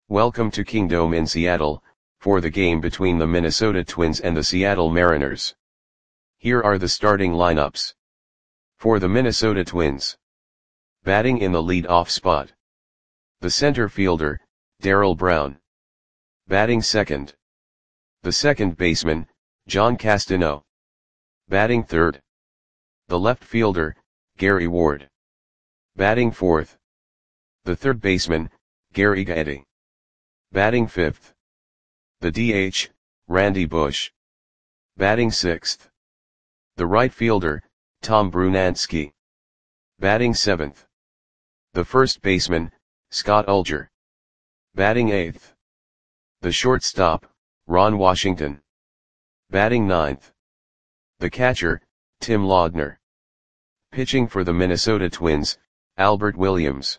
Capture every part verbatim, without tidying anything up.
Welcome to Kingdome in Seattle, for the game between the Minnesota Twins and the Seattle Mariners. Here are the starting lineups. For the Minnesota Twins. Batting in the lead-off spot. The center fielder, Darrell Brown. Batting second. The second baseman, John Castano. Batting third. The left fielder, Gary Ward. Batting fourth. The third baseman, Gary Gaetti. Batting fifth. The D H, Randy Bush. Batting sixth. The right fielder, Tom Brunansky. Batting seventh. The first baseman, Scott Ulger. Batting eighth. The shortstop, Ron Washington. Batting ninth. The catcher, Tim Laudner. Pitching for the Minnesota Twins, Albert Williams.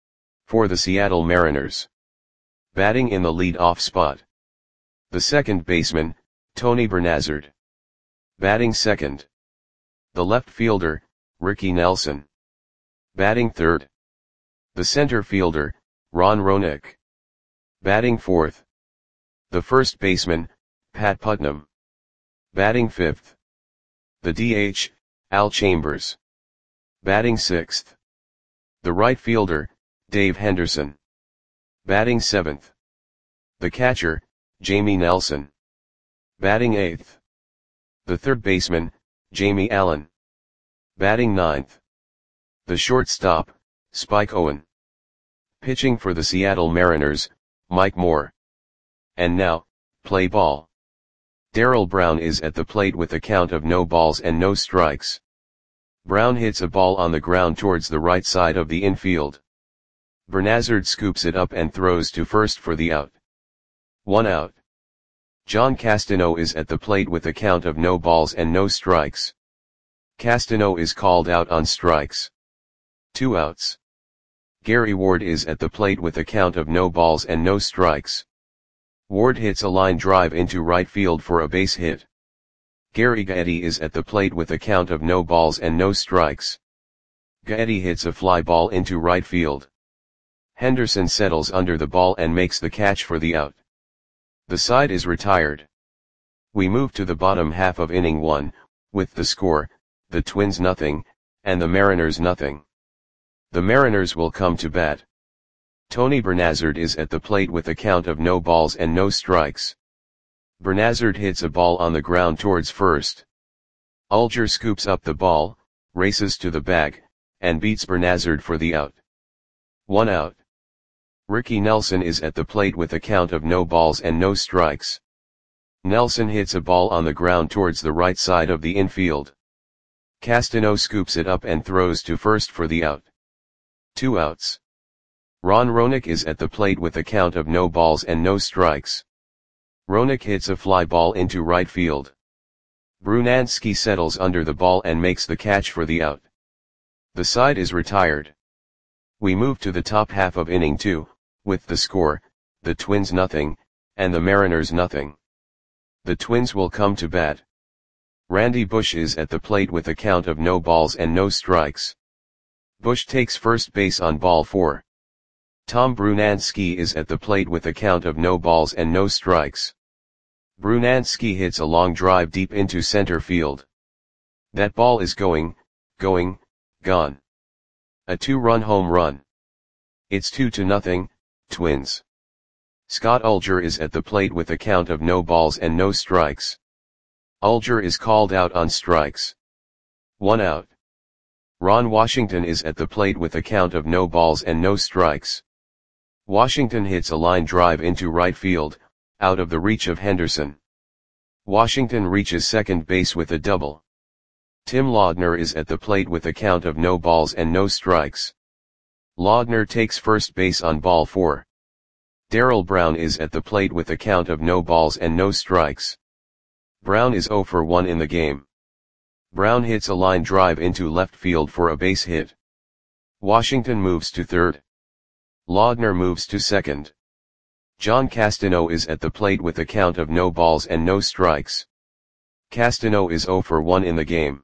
For the Seattle Mariners. Batting in the lead-off spot. The second baseman, Tony Bernazard. Batting second. The left fielder, Ricky Nelson. Batting third. The center fielder, Ron Roenick. Batting fourth. The first baseman, Pat Putnam. Batting fifth. The D H, Al Chambers. Batting sixth. The right fielder, Dave Henderson. Batting seventh. The catcher, Jamie Nelson. Batting eighth. The third baseman, Jamie Allen. Batting ninth. The shortstop, Spike Owen. Pitching for the Seattle Mariners, Mike Moore. And now, play ball. Darrell Brown is at the plate with a count of no balls and no strikes. Brown hits a ball on the ground towards the right side of the infield. Bernazard scoops it up and throws to first for the out. One out. John Castano is at the plate with a count of no balls and no strikes. Castano is called out on strikes. Two outs. Gary Ward is at the plate with a count of no balls and no strikes. Ward hits a line drive into right field for a base hit. Gary Gaetti is at the plate with a count of no balls and no strikes. Gaetti hits a fly ball into right field. Henderson settles under the ball and makes the catch for the out. The side is retired. We move to the bottom half of inning one, with the score, the Twins nothing, and the Mariners nothing. The Mariners will come to bat. Tony Bernazard is at the plate with a count of no balls and no strikes. Bernazard hits a ball on the ground towards first. Ulger scoops up the ball, races to the bag, and beats Bernazard for the out. One out. Ricky Nelson is at the plate with a count of no balls and no strikes. Nelson hits a ball on the ground towards the right side of the infield. Castano scoops it up and throws to first for the out. Two outs. Ron Roenick is at the plate with a count of no balls and no strikes. Roenick hits a fly ball into right field. Brunansky settles under the ball and makes the catch for the out. The side is retired. We move to the top half of inning two, with the score, the Twins nothing, and the Mariners nothing. The Twins will come to bat. Randy Bush is at the plate with a count of no balls and no strikes. Bush takes first base on ball four. Tom Brunansky is at the plate with a count of no balls and no strikes. Brunansky hits a long drive deep into center field. That ball is going, going, gone. A two-run home run. It's two to nothing, Twins. Scott Ulger is at the plate with a count of no balls and no strikes. Ulger is called out on strikes. One out. Ron Washington is at the plate with a count of no balls and no strikes. Washington hits a line drive into right field, out of the reach of Henderson. Washington reaches second base with a double. Tim Laudner is at the plate with a count of no balls and no strikes. Laudner takes first base on ball four. Darrell Brown is at the plate with a count of no balls and no strikes. Brown is zero for one in the game. Brown hits a line drive into left field for a base hit. Washington moves to third. Laudner moves to second. John Castano is at the plate with a count of no balls and no strikes. Castano is zero for one in the game.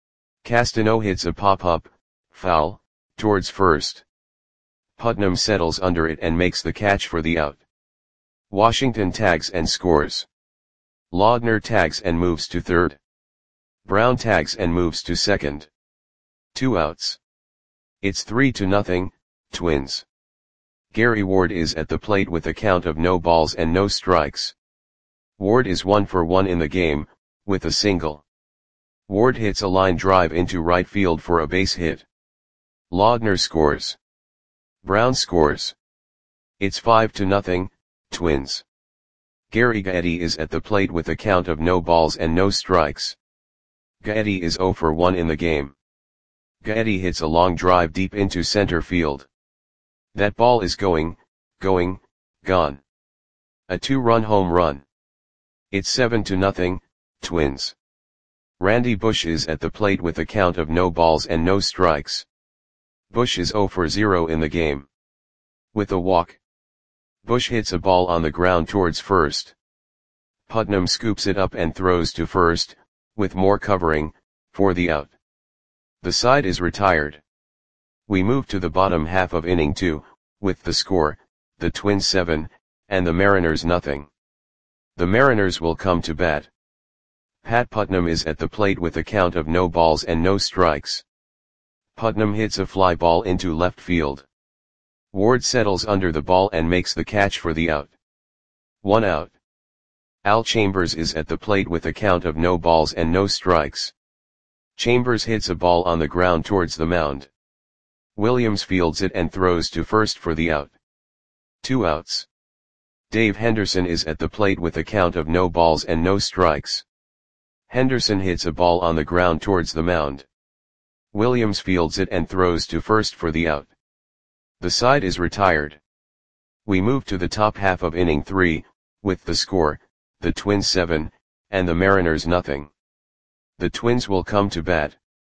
Castano hits a pop-up, foul, towards first. Putnam settles under it and makes the catch for the out. Washington tags and scores. Laudner tags and moves to third. Brown tags and moves to second. Two outs. It's three to nothing, Twins. Gary Ward is at the plate with a count of no balls and no strikes. Ward is one for one in the game, with a single. Ward hits a line drive into right field for a base hit. Laudner scores. Brown scores. It's five to nothing, Twins. Gary Gaetti is at the plate with a count of no balls and no strikes. Gaetti is zero for one in the game. Gaetti hits a long drive deep into center field. That ball is going, going, gone. A two-run home run. It's seven to nothing, Twins. Randy Bush is at the plate with a count of no balls and no strikes. Bush is zero for zero in the game. With a walk. Bush hits a ball on the ground towards first. Putnam scoops it up and throws to first, with more covering, for the out. The side is retired. We move to the bottom half of inning two, with the score, the Twins seven, and the Mariners nothing. The Mariners will come to bat. Pat Putnam is at the plate with a count of no balls and no strikes. Putnam hits a fly ball into left field. Ward settles under the ball and makes the catch for the out. One out. Al Chambers is at the plate with a count of no balls and no strikes. Chambers hits a ball on the ground towards the mound. Williams fields it and throws to first for the out. Two outs. Dave Henderson is at the plate with a count of no balls and no strikes. Henderson hits a ball on the ground towards the mound. Williams fields it and throws to first for the out. The side is retired. We move to the top half of inning three, with the score, the Twins seven, and the Mariners nothing. The Twins will come to bat.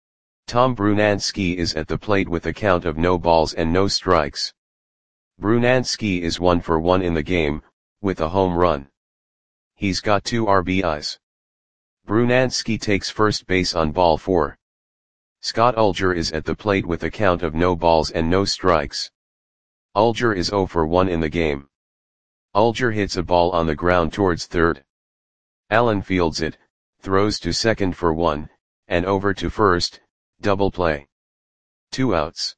Tom Brunansky is at the plate with a count of no balls and no strikes. Brunansky is one for one in the game, with a home run. He's got two R B Is. Brunansky takes first base on ball four. Scott Ulger is at the plate with a count of no balls and no strikes. Ulger is zero for one in the game. Ulger hits a ball on the ground towards third. Allen fields it, throws to second for one, and over to first, double play. Two outs.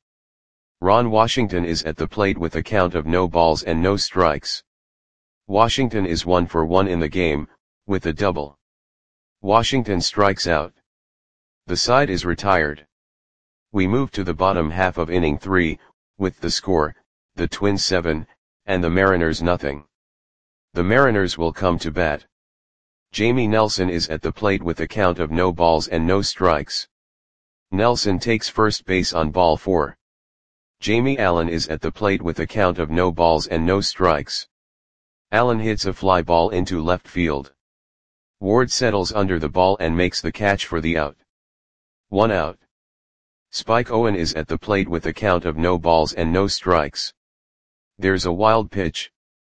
Ron Washington is at the plate with a count of no balls and no strikes. Washington is one for one in the game, with a double. Washington strikes out. The side is retired. We move to the bottom half of inning three, with the score, the Twins seven, and the Mariners nothing. The Mariners will come to bat. Jamie Nelson is at the plate with a count of no balls and no strikes. Nelson takes first base on ball four. Jamie Allen is at the plate with a count of no balls and no strikes. Allen hits a fly ball into left field. Ward settles under the ball and makes the catch for the out. One out. Spike Owen is at the plate with a count of no balls and no strikes. There's a wild pitch.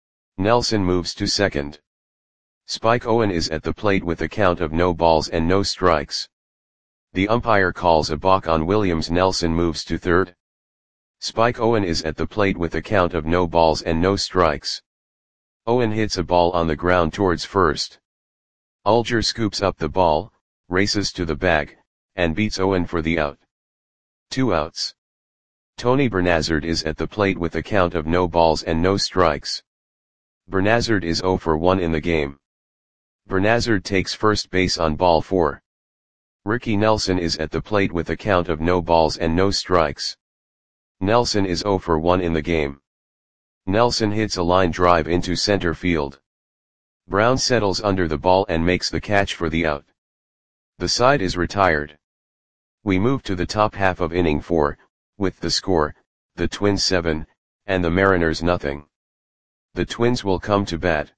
Nelson moves to second. Spike Owen is at the plate with a count of no balls and no strikes. The umpire calls a balk on Williams. Nelson moves to third. Spike Owen is at the plate with a count of no balls and no strikes. Owen hits a ball on the ground towards first. Ulger scoops up the ball, races to the bag, and beats Owen for the out. Two outs. Tony Bernazard is at the plate with a count of no balls and no strikes. Bernazard is zero for one in the game. Bernazard takes first base on ball four. Ricky Nelson is at the plate with a count of no balls and no strikes. Nelson is zero for one in the game. Nelson hits a line drive into center field. Brown settles under the ball and makes the catch for the out. The side is retired. We move to the top half of inning four, with the score, the Twins seven, and the Mariners nothing. The Twins will come to bat.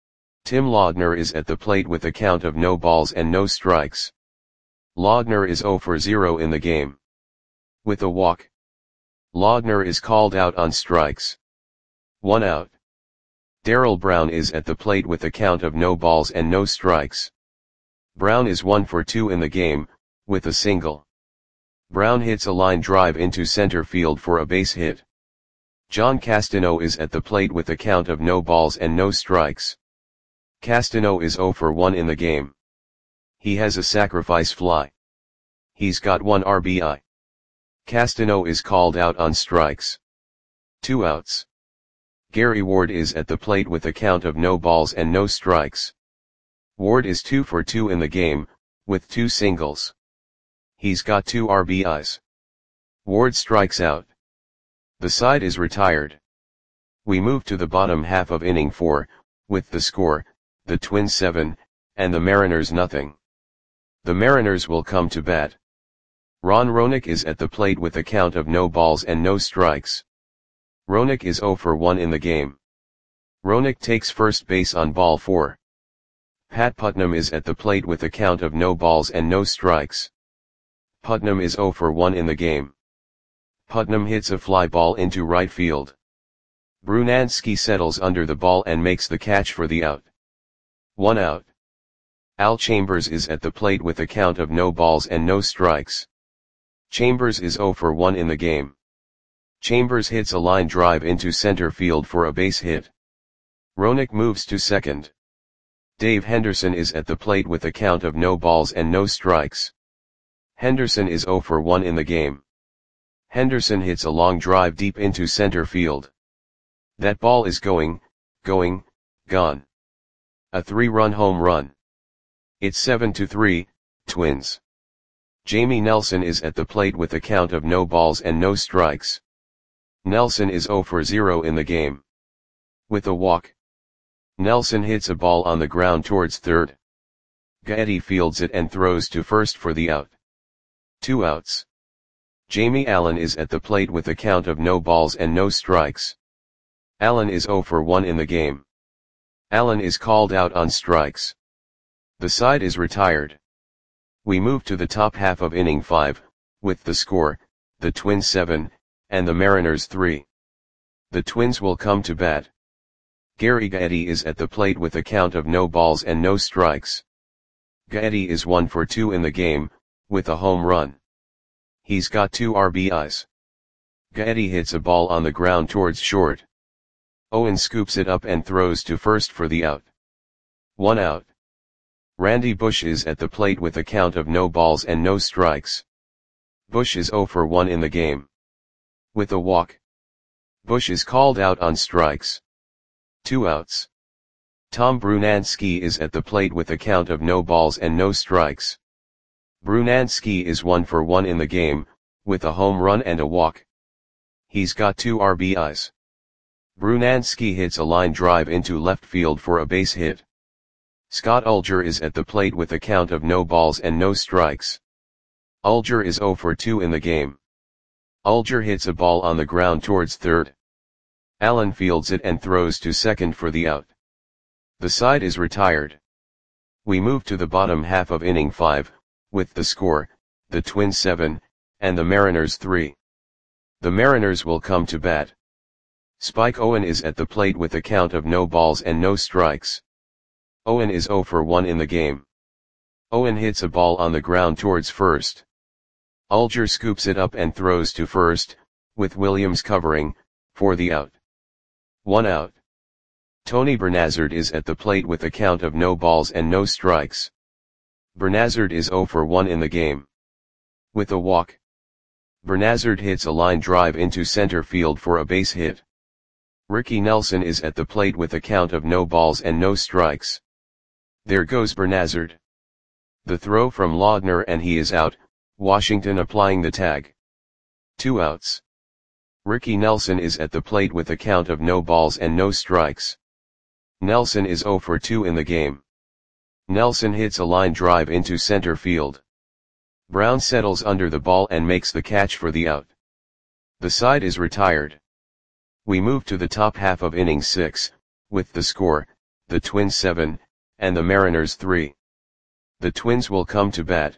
Tim Laudner is at the plate with a count of no balls and no strikes. Laudner is zero for zero in the game. With a walk. Laudner is called out on strikes. One out. Darrell Brown is at the plate with a count of no balls and no strikes. Brown is one for two in the game, with a single. Brown hits a line drive into center field for a base hit. John Castano is at the plate with a count of no balls and no strikes. Castano is zero for one in the game. He has a sacrifice fly. He's got one R B I. Castano is called out on strikes. Two outs. Gary Ward is at the plate with a count of no balls and no strikes. Ward is two for two in the game, with two singles. He's got two R B Is. Ward strikes out. The side is retired. We move to the bottom half of inning four, with the score, the Twins seven, and the Mariners nothing. The Mariners will come to bat. Ron Roenick is at the plate with a count of no balls and no strikes. Roenick is zero for one in the game. Roenick takes first base on ball four. Pat Putnam is at the plate with a count of no balls and no strikes. Putnam is zero for one in the game. Putnam hits a fly ball into right field. Brunansky settles under the ball and makes the catch for the out. One out. Al Chambers is at the plate with a count of no balls and no strikes. Chambers is zero for one in the game. Chambers hits a line drive into center field for a base hit. Roenick moves to second. Dave Henderson is at the plate with a count of no balls and no strikes. Henderson is zero for one in the game. Henderson hits a long drive deep into center field. That ball is going, going, gone. A three-run home run. It's seven to three, Twins. Jamie Nelson is at the plate with a count of no balls and no strikes. Nelson is zero for zero in the game. With a walk. Nelson hits a ball on the ground towards third. Gaetti fields it and throws to first for the out. Two outs. Jamie Allen is at the plate with a count of no balls and no strikes. Allen is zero for one in the game. Allen is called out on strikes. The side is retired. We move to the top half of inning five, with the score, the Twins seven, and the Mariners three. The Twins will come to bat. Gary Gaetti is at the plate with a count of no balls and no strikes. Gaetti is one for two in the game, with a home run. He's got two R B Is. Gaetti hits a ball on the ground towards short. Owen scoops it up and throws to first for the out. One out. Randy Bush is at the plate with a count of no balls and no strikes. Bush is zero for one in the game. With a walk. Bush is called out on strikes. Two outs. Tom Brunansky is at the plate with a count of no balls and no strikes. Brunansky is one for one in the game, with a home run and a walk. He's got two R B Is. Brunansky hits a line drive into left field for a base hit. Scott Ulger is at the plate with a count of no balls and no strikes. Ulger is zero for two in the game. Ulger hits a ball on the ground towards third. Allen fields it and throws to second for the out. The side is retired. We move to the bottom half of inning five, with the score, the Twins seven, and the Mariners three. The Mariners will come to bat. Spike Owen is at the plate with a count of no balls and no strikes. Owen is zero for one in the game. Owen hits a ball on the ground towards first. Ulger scoops it up and throws to first, with Williams covering, for the out. One out. Tony Bernazard is at the plate with a count of no balls and no strikes. Bernazard is zero for one in the game. With a walk. Bernazard hits a line drive into center field for a base hit. Ricky Nelson is at the plate with a count of no balls and no strikes. There goes Bernazard. The throw from Laudner and he is out, Washington applying the tag. Two outs. Ricky Nelson is at the plate with a count of no balls and no strikes. Nelson is zero for two in the game. Nelson hits a line drive into center field. Brown settles under the ball and makes the catch for the out. The side is retired. We move to the top half of inning six, with the score, the Twins seven, and the Mariners three. The Twins will come to bat.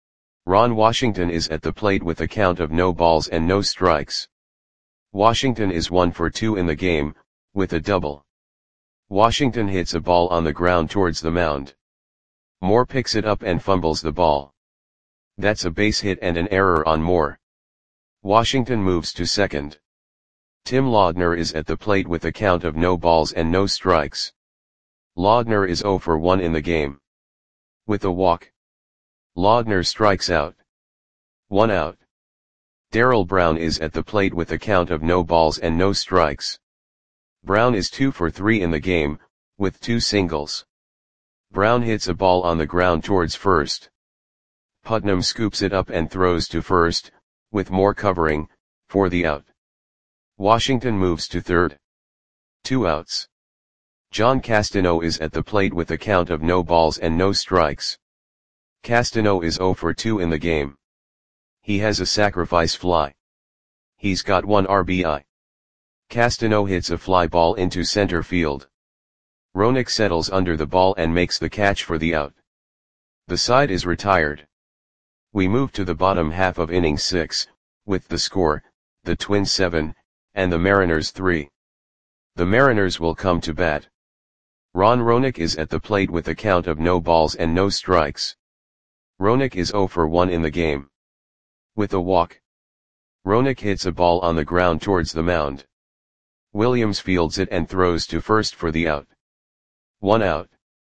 Ron Washington is at the plate with a count of no balls and no strikes. Washington is one for two in the game, with a double. Washington hits a ball on the ground towards the mound. Moore picks it up and fumbles the ball. That's a base hit and an error on Moore. Washington moves to second. Tim Laudner is at the plate with a count of no balls and no strikes. Laudner is zero for one in the game. With a walk, Laudner strikes out. One out. Darrell Brown is at the plate with a count of no balls and no strikes. Brown is two for three in the game, with two singles. Brown hits a ball on the ground towards first. Putnam scoops it up and throws to first, with more covering, for the out. Washington moves to third. Two outs. John Castano is at the plate with a count of no balls and no strikes. Castano is zero for two in the game. He has a sacrifice fly. He's got one R B I. Castano hits a fly ball into center field. Roenick settles under the ball and makes the catch for the out. The side is retired. We move to the bottom half of inning six, with the score, the Twins seven, and the Mariners three. The Mariners will come to bat. Ron Roenick is at the plate with a count of no balls and no strikes. Roenick is zero for one in the game. With a walk, Roenick hits a ball on the ground towards the mound. Williams fields it and throws to first for the out. One out.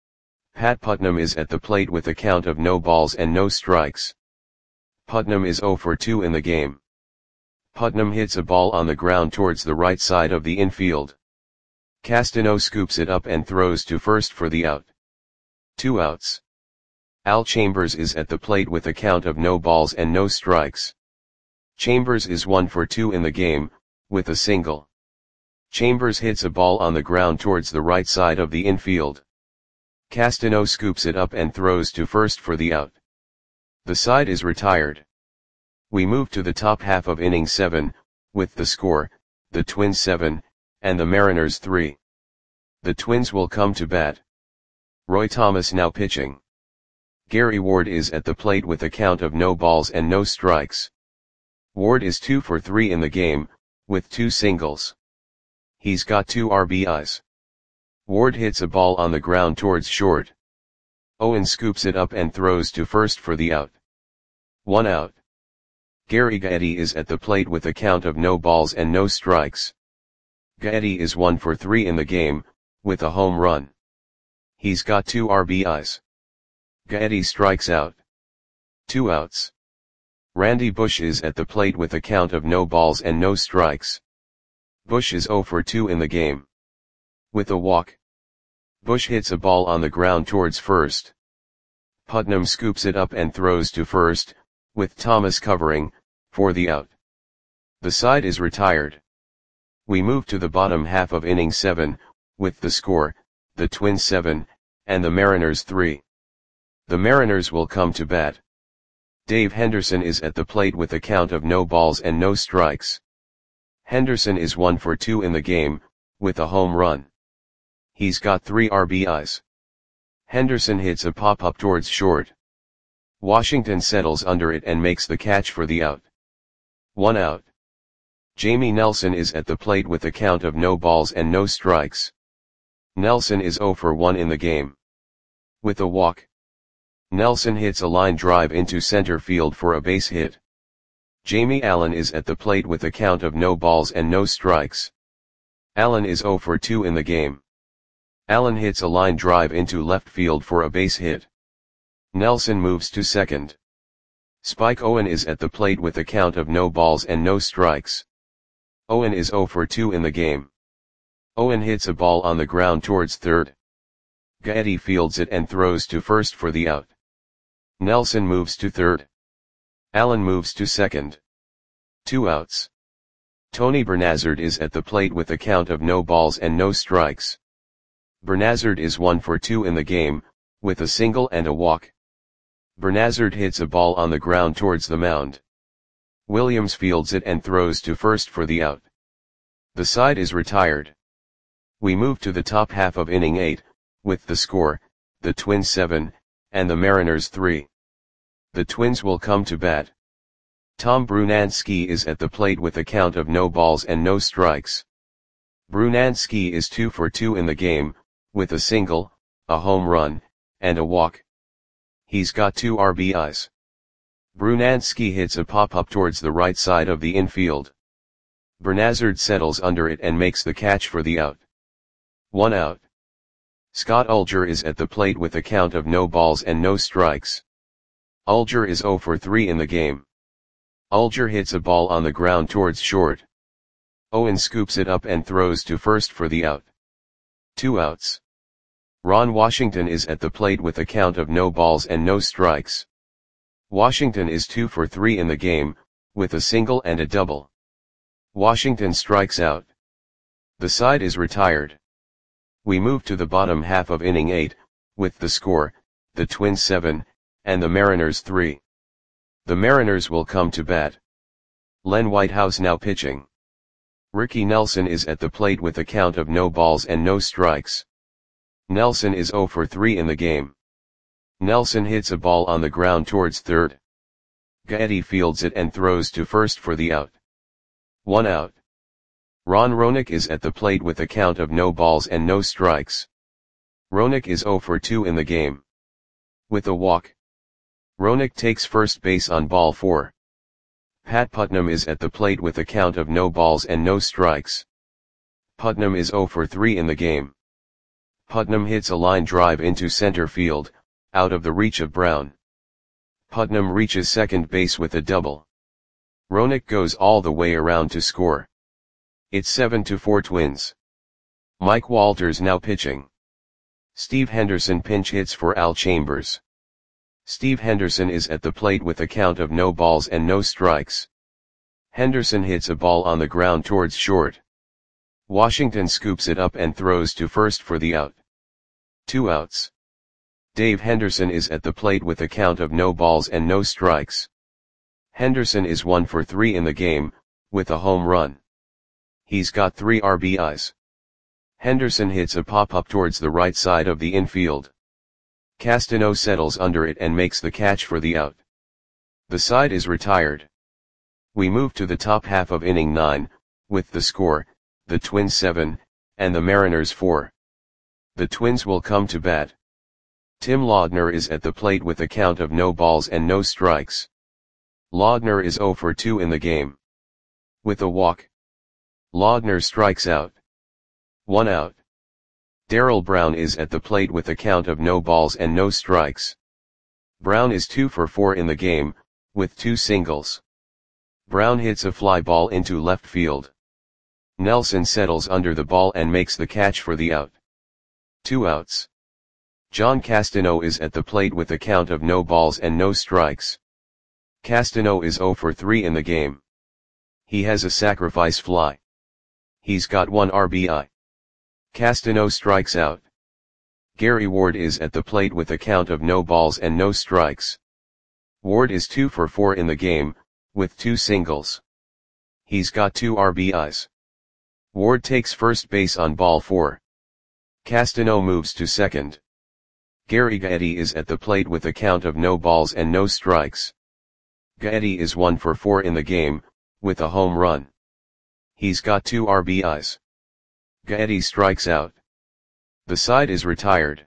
Pat Putnam is at the plate with a count of no balls and no strikes. Putnam is zero for two in the game. Putnam hits a ball on the ground towards the right side of the infield. Castano scoops it up and throws to first for the out. Two outs. Al Chambers is at the plate with a count of no balls and no strikes. Chambers is one for two in the game, with a single. Chambers hits a ball on the ground towards the right side of the infield. Castano scoops it up and throws to first for the out. The side is retired. We move to the top half of inning seven, with the score, the Twins seven, and the Mariners three. The Twins will come to bat. Roy Thomas now pitching. Gary Ward is at the plate with a count of no balls and no strikes. Ward is two for three in the game, with two singles. He's got two R B Is. Ward hits a ball on the ground towards short. Owen scoops it up and throws to first for the out. One out. Gary Gaetti is at the plate with a count of no balls and no strikes. Gaetti is one for three in the game, with a home run. He's got two R B Is. Gaetti strikes out. Two outs. Randy Bush is at the plate with a count of no balls and no strikes. Bush is zero for two in the game. With a walk, Bush hits a ball on the ground towards first. Putnam scoops it up and throws to first, with Thomas covering, for the out. The side is retired. We move to the bottom half of inning seven, with the score, the Twins seven, and the Mariners three. The Mariners will come to bat. Dave Henderson is at the plate with a count of no balls and no strikes. Henderson is one for two in the game, with a home run. He's got three R B Is. Henderson hits a pop-up towards short. Washington settles under it and makes the catch for the out. One out. Jamie Nelson is at the plate with a count of no balls and no strikes. Nelson is zero for one in the game. With a walk, Nelson hits a line drive into center field for a base hit. Jamie Allen is at the plate with a count of no balls and no strikes. Allen is zero for two in the game. Allen hits a line drive into left field for a base hit. Nelson moves to second. Spike Owen is at the plate with a count of no balls and no strikes. Owen is zero for two in the game. Owen hits a ball on the ground towards third. Gaetti fields it and throws to first for the out. Nelson moves to third. Allen moves to second. Two outs. Tony Bernazard is at the plate with a count of no balls and no strikes. Bernazard is one for two in the game, with a single and a walk. Bernazard hits a ball on the ground towards the mound. Williams fields it and throws to first for the out. The side is retired. We move to the top half of inning eight, with the score, the Twins seven, and the Mariners three. The Twins will come to bat. Tom Brunansky is at the plate with a count of no balls and no strikes. Brunansky is two for two in the game, with a single, a home run, and a walk. He's got two R B Is. Brunansky hits a pop-up towards the right side of the infield. Bernazard settles under it and makes the catch for the out. One out. Scott Ulger is at the plate with a count of no balls and no strikes. Ulger is zero for three in the game. Ulger hits a ball on the ground towards short. Owen scoops it up and throws to first for the out. Two outs. Ron Washington is at the plate with a count of no balls and no strikes. Washington is two for three in the game, with a single and a double. Washington strikes out. The side is retired. We move to the bottom half of inning eight, with the score, the Twins seven, and the Mariners three. The Mariners will come to bat. Len Whitehouse now pitching. Ricky Nelson is at the plate with a count of no balls and no strikes. Nelson is zero for three in the game. Nelson hits a ball on the ground towards third. Gaetti fields it and throws to first for the out. One out. Ron Roenick is at the plate with a count of no balls and no strikes. Roenick is zero for two in the game. With a walk. Roenick takes first base on ball four. Pat Putnam is at the plate with a count of no balls and no strikes. Putnam is zero for three in the game. Putnam hits a line drive into center field, out of the reach of Brown. Putnam reaches second base with a double. Roenick goes all the way around to score. It's seven to four Twins. Mike Walters now pitching. Steve Henderson pinch hits for Al Chambers. Steve Henderson is at the plate with a count of no balls and no strikes. Henderson hits a ball on the ground towards short. Washington scoops it up and throws to first for the out. Two outs. Dave Henderson is at the plate with a count of no balls and no strikes. Henderson is one for three in the game, with a home run. He's got three R B Is. Henderson hits a pop-up towards the right side of the infield. Castano settles under it and makes the catch for the out. The side is retired. We move to the top half of inning nine, with the score, the Twins seven, and the Mariners four. The Twins will come to bat. Tim Laudner is at the plate with a count of no balls and no strikes. Laudner is zero for two in the game. With a walk. Laudner strikes out. One out. Darrell Brown is at the plate with a count of no balls and no strikes. Brown is two for four in the game, with two singles. Brown hits a fly ball into left field. Nelson settles under the ball and makes the catch for the out. Two outs. John Castano is at the plate with a count of no balls and no strikes. Castano is zero for three in the game. He has a sacrifice fly. He's got one R B I. Castano strikes out. Gary Ward is at the plate with a count of no balls and no strikes. Ward is two for four in the game, with two singles. He's got two R B Is. Ward takes first base on ball four. Castano moves to second. Gary Gaetti is at the plate with a count of no balls and no strikes. Gaetti is one for four in the game, with a home run. He's got two R B Is. Gaetti strikes out. The side is retired.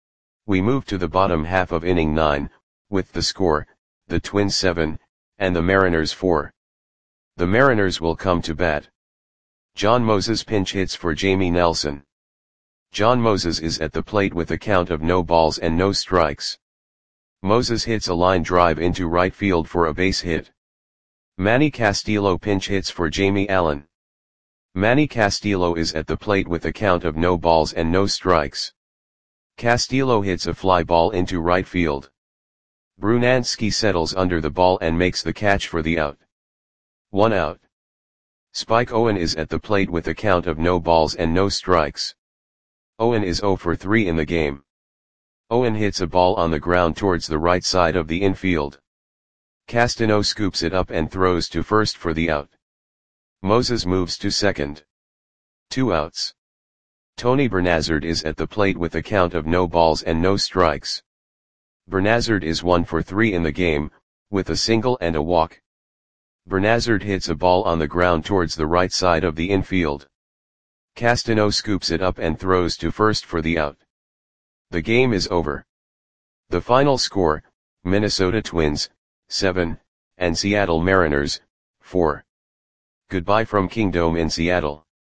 We move to the bottom half of inning nine, with the score, the Twins seven, and the Mariners four. The Mariners will come to bat. John Moses pinch hits for Jamie Nelson. John Moses is at the plate with a count of no balls and no strikes. Moses hits a line drive into right field for a base hit. Manny Castillo pinch hits for Jamie Allen. Manny Castillo is at the plate with a count of no balls and no strikes. Castillo hits a fly ball into right field. Brunansky settles under the ball and makes the catch for the out. One out. Spike Owen is at the plate with a count of no balls and no strikes. Owen is zero for three in the game. Owen hits a ball on the ground towards the right side of the infield. Castano scoops it up and throws to first for the out. Moses moves to second. Two outs. Tony Bernazard is at the plate with a count of no balls and no strikes. Bernazard is one for three in the game, with a single and a walk. Bernazard hits a ball on the ground towards the right side of the infield. Castano scoops it up and throws to first for the out. The game is over. The final score, Minnesota Twins, seven, and Seattle Mariners, four. Goodbye from Kingdome in Seattle.